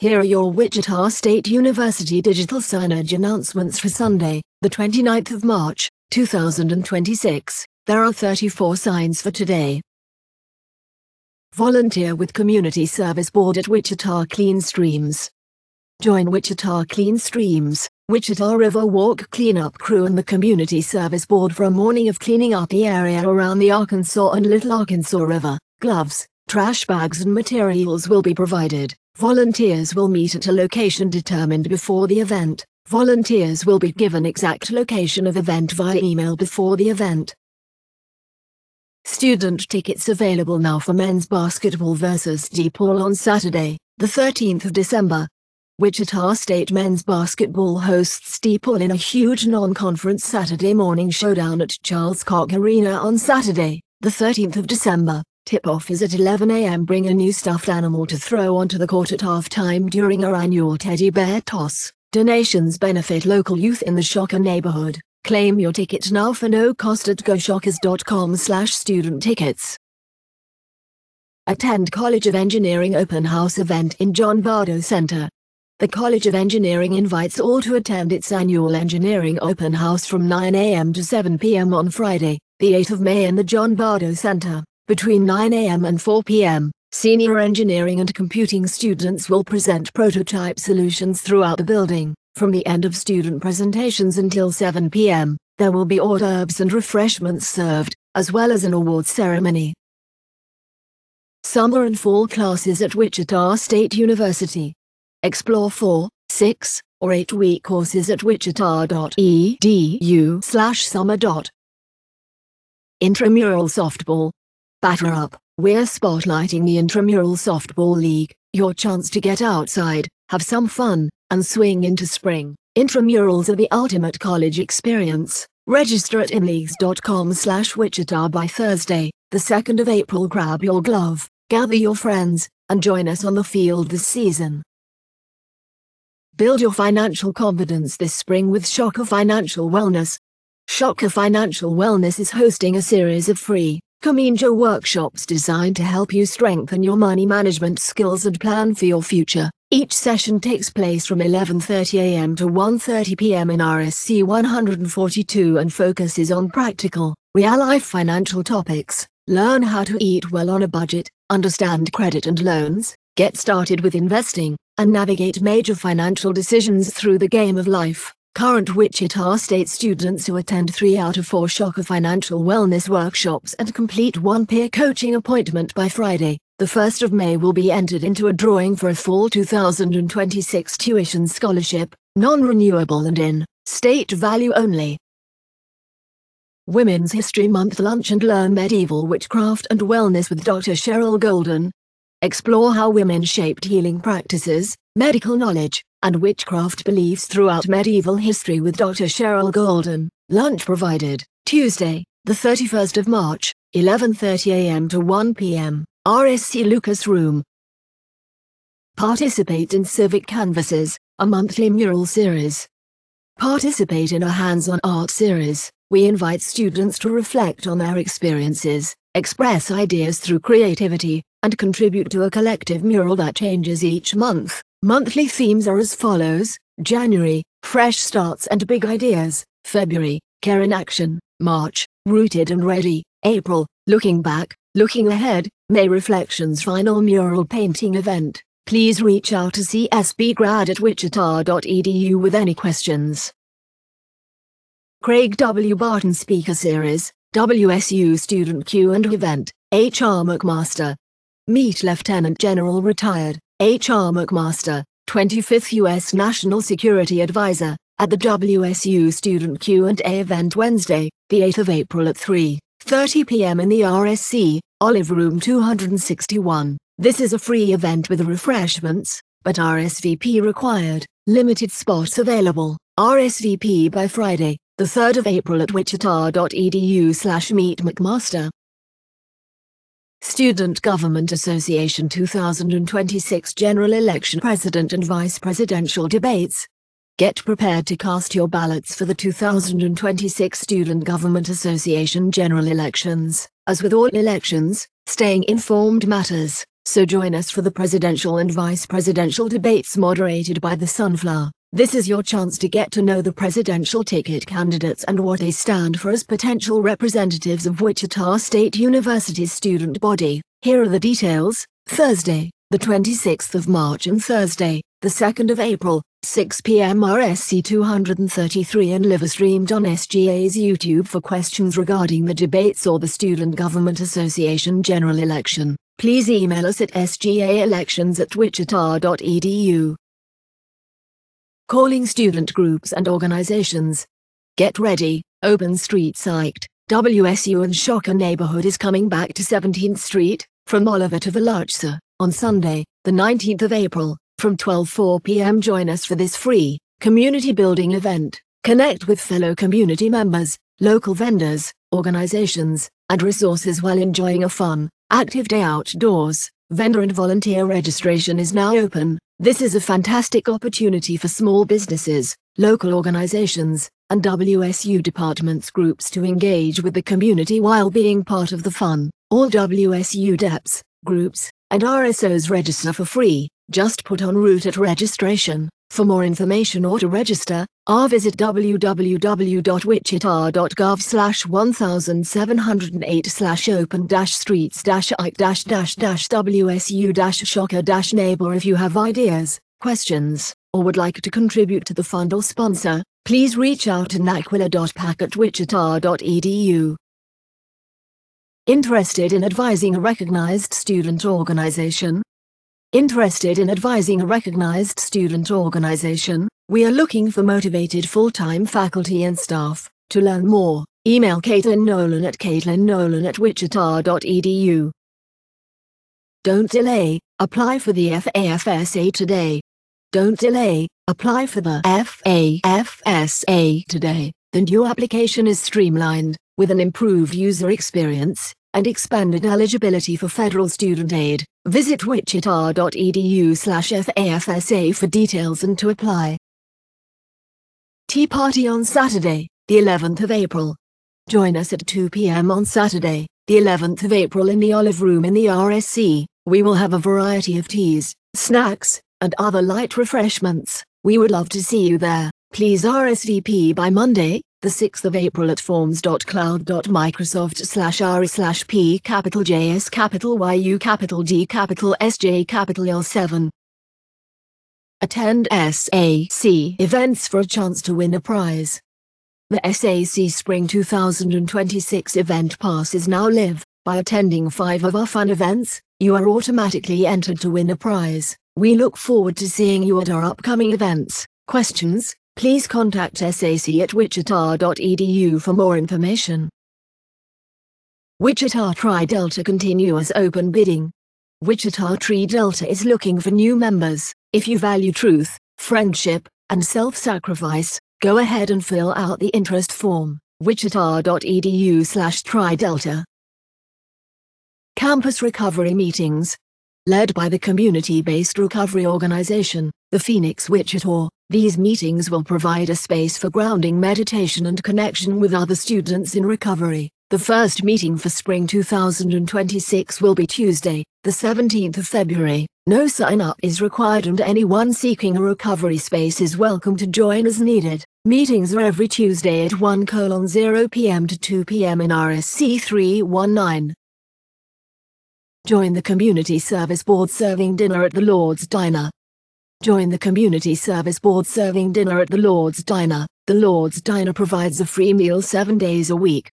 Here are your Wichita State University digital signage announcements for Sunday, the 29th of March, 2026. There are 34 signs for today. Volunteer with Community Service Board at Wichita Clean Streams. Join Wichita Clean Streams, Wichita River Walk Cleanup Crew and the Community Service Board for a morning of cleaning up the area around the Arkansas and Little Arkansas River. Gloves, trash bags and materials will be provided. Volunteers will meet at a location determined before the event. Volunteers will be given exact location of event via email before the event. Student tickets available now for men's basketball versus DePaul on Saturday, the 13th of December. Wichita State men's basketball hosts DePaul in a huge non-conference Saturday morning showdown at Charles Koch Arena on Saturday, the 13th of December. Tip-off is at 11 a.m. Bring a new stuffed animal to throw onto the court at halftime during our annual teddy bear toss. Donations benefit local youth in the Shocker neighborhood. Claim your ticket now for no cost at goshockers.com/student-tickets. Attend College of Engineering Open House event in John Bardo Center. The College of Engineering invites all to attend its annual Engineering Open House from 9 a.m. to 7 p.m. on Friday, the 8th of May in the John Bardo Center. Between 9 a.m. and 4 p.m., senior engineering and computing students will present prototype solutions throughout the building. From the end of student presentations until 7 p.m., there will be hors d'oeuvres and refreshments served, as well as an awards ceremony. Summer and fall classes at Wichita State University. Explore 4, 6, or 8-week courses at wichita.edu/summer. Intramural softball. Batter up, we're spotlighting the Intramural Softball League, your chance to get outside, have some fun, and swing into spring. Intramurals are the ultimate college experience. Register at inleagues.com/Wichita by Thursday, the 2nd of April. Grab your glove, gather your friends, and join us on the field this season. Build your financial confidence this spring with Shocker Financial Wellness. Shocker Financial Wellness is hosting a series of free Kaminjo workshops designed to help you strengthen your money management skills and plan for your future. Each session takes place from 11:30 a.m. to 1:30 p.m. in RSC 142 and focuses on practical, real-life financial topics. Learn how to eat well on a budget, understand credit and loans, get started with investing, and navigate major financial decisions through the game of life. Current Wichita State students who attend 3 out of 4 Shocker Financial Wellness workshops and complete one peer coaching appointment by Friday, the 1st of May will be entered into a drawing for a fall 2026 tuition scholarship, non-renewable and in-state value only. Women's History Month Lunch and Learn Medieval Witchcraft and Wellness with Dr. Cheryl Golden. Explore how women shaped healing practices, medical knowledge, and witchcraft beliefs throughout medieval history with Dr. Cheryl Golden. Lunch provided, Tuesday, the 31st of March, 11:30 a.m. to 1 p.m., RSC Lucas Room. Participate in Civic Canvases, a monthly mural series. Participate in a hands-on art series. We invite students to reflect on their experiences, express ideas through creativity, and contribute to a collective mural that changes each month. Monthly themes are as follows: January, Fresh Starts and Big Ideas; February, Care in Action; March, Rooted and Ready; April, Looking Back, Looking Ahead; May, Reflections. Final mural painting event. Please reach out to csbgrad@wichita.edu with any questions. Craig W. Barton Speaker Series, WSU Student Q&A event, H.R. McMaster. Meet Lieutenant General Retired H.R. McMaster, 25th U.S. National Security Advisor, at the WSU Student Q&A event Wednesday, the 8th of April at 3:30 p.m. in the RSC, Olive Room 261. This is a free event with refreshments, but RSVP required. Limited spots available. RSVP by Friday, the 3rd of April at wichita.edu/Meet McMaster. Student Government Association 2026 General Election President and Vice Presidential Debates. Get prepared to cast your ballots for the 2026 Student Government Association General Elections. As with all elections, staying informed matters. so join us for the presidential and vice presidential debates moderated by the Sunflower. This is your chance to get to know the presidential ticket candidates and what they stand for as potential representatives of Wichita State University's student body. Here are the details. Thursday, the 26th of March and Thursday, the 2nd of April, 6 p.m. RSC 233 and live streamed on SGA's YouTube for questions regarding the debates or the Student Government Association general election. Please email us at sgaelections@wichita.edu. Calling student groups and organizations. Get ready, Open Street Psyched. WSU and Shocker neighborhood is coming back to 17th Street, from Oliver to Veloce, on Sunday, the 19th of April, from 12:04 p.m. Join us for this free, community building event. Connect with fellow community members, local vendors, organizations, and resources while enjoying a fun, active day outdoors. Vendor and volunteer registration is now open. This is a fantastic opportunity for small businesses, local organizations, and WSU departments groups to engage with the community while being part of the fun. All WSU DEPs, groups, and RSOs register for free. Just put en route at registration. For more information or to register, visit www.wichita.gov/1078/open-streets-ike-WSU-shocker-neighbor. If you have ideas, questions, or would like to contribute to the fund or sponsor, please reach out to naquila.pack@wichita.edu. Interested in advising a recognized student organization? Interested in advising a recognized student organization? We are looking for motivated full-time faculty and staff. To learn more, email Caitlin Nolan at caitlinnolan@wichita.edu. Don't delay, apply for the FAFSA today. Don't delay, apply for the FAFSA today. The new application is streamlined, with an improved user experience, and expanded eligibility for federal student aid. Visit wichita.edu/FAFSA for details and to apply. Tea Party on Saturday, the 11th of April. Join us at 2 p.m. on Saturday, the 11th of April in the Olive Room in the RSC. We will have a variety of teas, snacks, and other light refreshments. We would love to see you there. Please RSVP by Monday, the 6th of April at forms.cloud.microsoft/rs/p_YU_D_SJ_L7. Attend SAC events for a chance to win a prize. The SAC Spring 2026 event pass is now live. By attending 5 of our fun events, you are automatically entered to win a prize. We look forward to seeing you at our upcoming events. Questions? Please contact sac@wichita.edu for more information. Wichita Tri-Delta continuous open bidding. Wichita Tri-Delta is looking for new members. If you value truth, friendship, and self-sacrifice, go ahead and fill out the interest form. wichita.edu/Tri-Delta. Campus recovery meetings. Led by the community-based recovery organization, the Phoenix Wichita, these meetings will provide a space for grounding meditation and connection with other students in recovery. The first meeting for spring 2026 will be Tuesday, the 17th of February. No sign-up is required and anyone seeking a recovery space is welcome to join as needed. Meetings are every Tuesday at 1:0 p.m. to 2 p.m. in RSC 319. Join the Community Service Board serving dinner at the Lord's Diner. Join the Community Service Board serving dinner at the Lord's Diner. The Lord's Diner provides a free meal 7 days a week,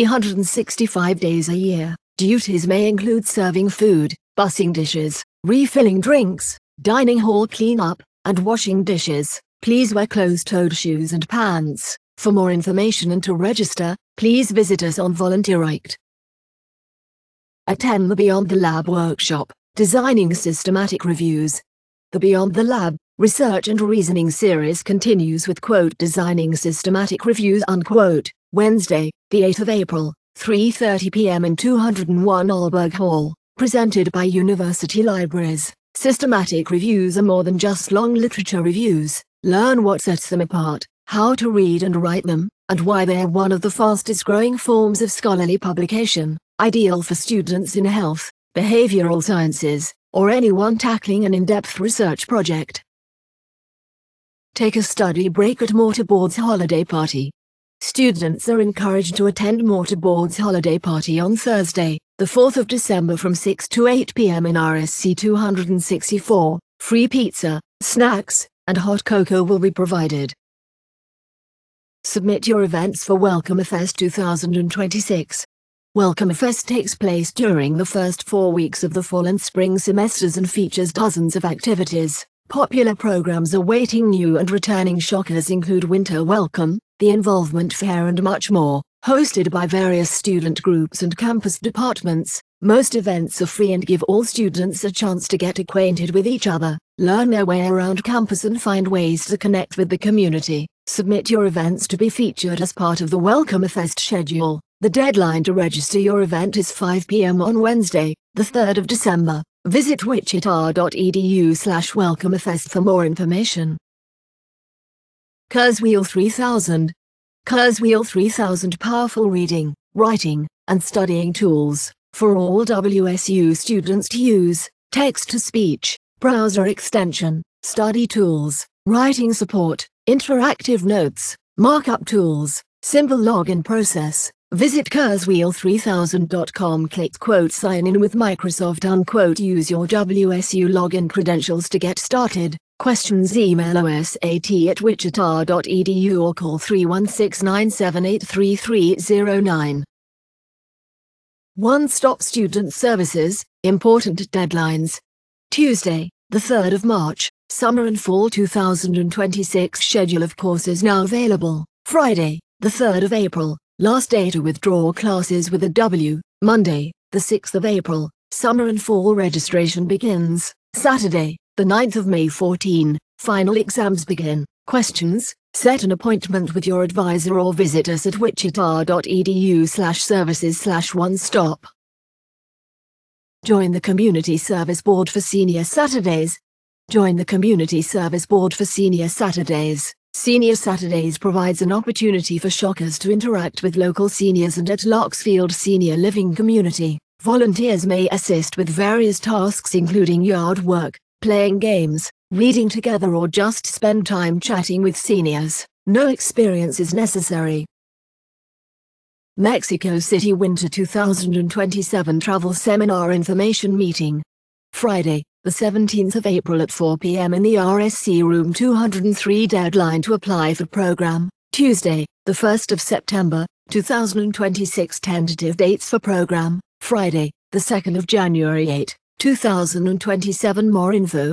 365 days a year. Duties may include serving food, bussing dishes, refilling drinks, dining hall cleanup, and washing dishes. Please wear closed-toed shoes and pants. For more information and to register, please visit us on VolunteerIte. Attend the Beyond the Lab workshop, Designing Systematic Reviews. The Beyond the Lab, Research and Reasoning series continues with Designing Systematic Reviews Wednesday, the 8th of April, 3:30 p.m. in 201 Alberg Hall, presented by University Libraries. Systematic reviews are more than just long literature reviews. Learn what sets them apart, how to read and write them, and why they are one of the fastest growing forms of scholarly publication. Ideal for students in health, behavioral sciences, or anyone tackling an in-depth research project. Take a study break at Mortarboard's holiday party. Students are encouraged to attend Mortarboard's holiday party on Thursday, the 4th of December from 6 to 8 p.m. in RSC 264. Free pizza, snacks, and hot cocoa will be provided. Submit your events for WelcomeFest 2026. WelcomeFest takes place during the first 4 weeks of the fall and spring semesters and features dozens of activities. Popular programs awaiting new and returning shockers include Winter Welcome, the Involvement Fair and much more. Hosted by various student groups and campus departments, most events are free and give all students a chance to get acquainted with each other, learn their way around campus and find ways to connect with the community. Submit your events to be featured as part of the WelcomeFest schedule. The deadline to register your event is 5 p.m. on Wednesday, the 3rd of December. Visit wichita.edu/WelcomeFest for more information. Kurzweil 3000. Kurzweil 3000 powerful reading, writing, and studying tools for all WSU students to use. Text-to-speech, browser extension, study tools, writing support, interactive notes, markup tools, simple login process. Visit Kurzweil3000.com. Click "Sign in with Microsoft." Use your WSU login credentials to get started. Questions: email osat@wichita.edu or call 316-978-3309. One-Stop Student Services, important deadlines. Tuesday, the 3rd of March, Summer and Fall 2026 schedule of courses now available. Friday, the 3rd of April, last day to withdraw classes with a W. Monday, the 6th of April, Summer and Fall registration begins. Saturday, the 9th of May 14, final exams begin. Questions? Set an appointment with your advisor or visit us at wichita.edu/services/onestop. Join the Community Service Board for Senior Saturdays. Join the Community Service Board for Senior Saturdays. Senior Saturdays provides an opportunity for shockers to interact with local seniors and at Larksfield Senior Living Community. Volunteers may assist with various tasks including yard work, playing games, reading together or just spend time chatting with seniors. No experience is necessary. Mexico City Winter 2027 Travel Seminar Information Meeting. Friday, the 17th of April at 4 p.m. in the RSC Room 203. Deadline to apply for program. Tuesday, the 1st of September, 2026. Tentative dates for program. Friday, the 2nd of January 8, 2027. More info,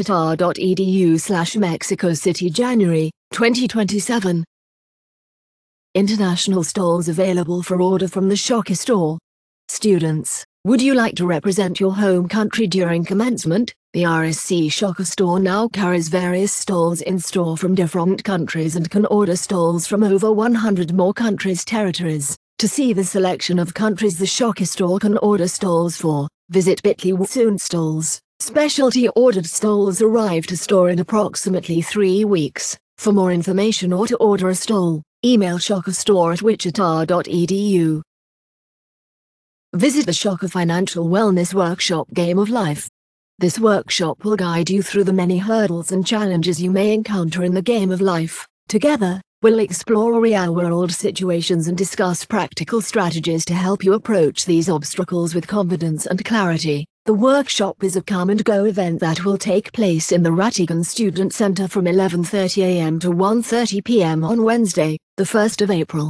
wichita.edu/Mexico City January, 2027. International stalls available for order from the Shocker Store. Students, would you like to represent your home country during commencement? The RSC Shocker Store now carries various stalls in store from different countries and can order stalls from over 100 more countries' territories. To see the selection of countries the Shocker Store can order stalls for, visit bit.ly/soon stalls. Specialty ordered stalls arrive to store in approximately 3 weeks. For more information or to order a stall, email shockerstore@wichita.edu. Visit the Shocker Financial Wellness Workshop Game of Life. This workshop will guide you through the many hurdles and challenges you may encounter in the game of life. Together, we'll explore real-world situations and discuss practical strategies to help you approach these obstacles with confidence and clarity. The workshop is a come-and-go event that will take place in the Rattigan Student Center from 11:30 a.m. to 1:30 p.m. on Wednesday, the 1st of April.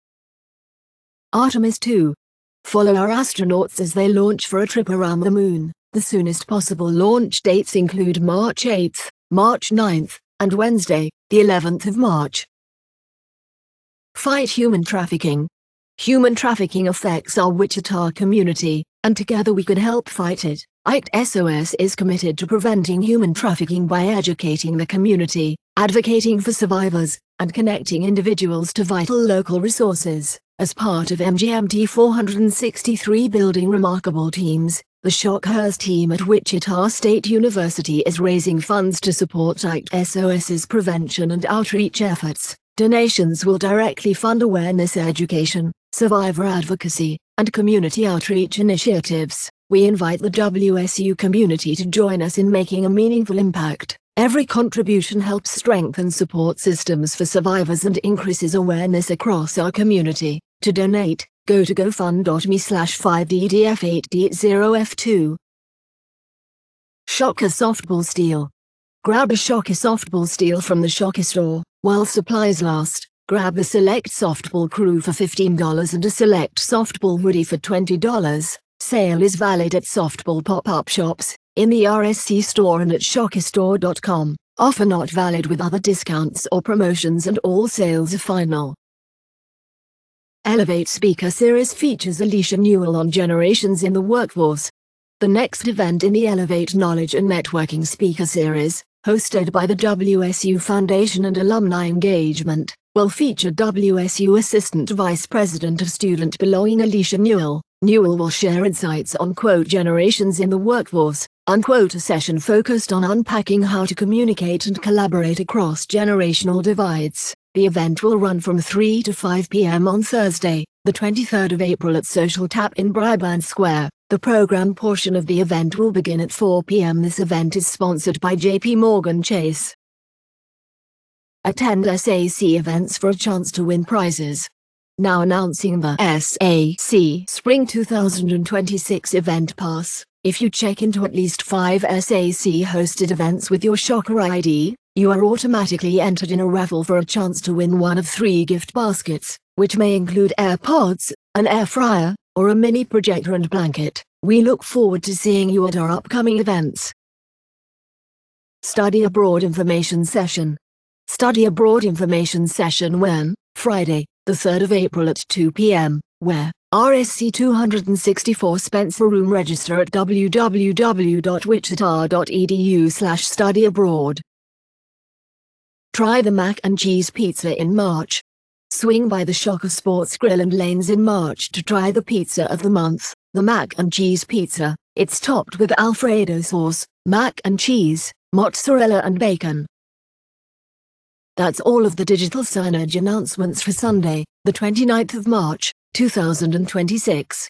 Artemis 2. Follow our astronauts as they launch for a trip around the moon. The soonest possible launch dates include March 8th, March 9th, and Wednesday, the 11th of March. Fight human trafficking. Human trafficking affects our Wichita community, and together we can help fight it. ACT SOS is committed to preventing human trafficking by educating the community, advocating for survivors, and connecting individuals to vital local resources. As part of MGMT 463 building remarkable teams, the Shockhurst team at Wichita State University is raising funds to support ACT SOS's prevention and outreach efforts. Donations will directly fund awareness education, survivor advocacy, and community outreach initiatives. We invite the WSU community to join us in making a meaningful impact. Every contribution helps strengthen support systems for survivors and increases awareness across our community. To donate, go to gofund.me/5ddf8d0f2. Shocker Softball Steel. Grab a Shocker softball steel from the Shocker store while supplies last. Grab a select softball crew for $15 and a select softball hoodie for $20. Sale is valid at softball pop-up shops, in the RSC store and at shockerstore.com. Offer not valid with other discounts or promotions, and all sales are final. Elevate Speaker Series features Alicia Newell on generations in the workforce. The next event in the Elevate Knowledge and Networking Speaker Series, hosted by the WSU Foundation and Alumni Engagement, will feature WSU Assistant Vice President of Student Belonging Alicia Newell. Newell will share insights on generations in the workforce, a session focused on unpacking how to communicate and collaborate across generational divides. The event will run from 3 to 5 p.m. on Thursday, the 23rd of April at Social Tap in Brabant Square. The program portion of the event will begin at 4 p.m. This event is sponsored by JP Morgan Chase. Attend SAC events for a chance to win prizes. Now announcing the SAC Spring 2026 Event Pass. If you check into at least 5 SAC hosted events with your Shocker ID, you are automatically entered in a raffle for a chance to win one of 3 gift baskets, which may include AirPods, an air fryer, or a mini projector and blanket. We look forward to seeing you at our upcoming events. Study Abroad Information Session. Study Abroad Information Session when, Friday, the 3rd of April at 2 p.m., where, RSC 264 Spencer Room. Register at www.wichita.edu/studyabroad. Try the Mac and Cheese Pizza in March. Swing by the Shocker Sports Grill and Lanes in March to try the pizza of the month, the Mac and Cheese Pizza. It's topped with Alfredo sauce, mac and cheese, mozzarella and bacon. That's all of the digital signage announcements for Sunday, the 29th of March, 2026.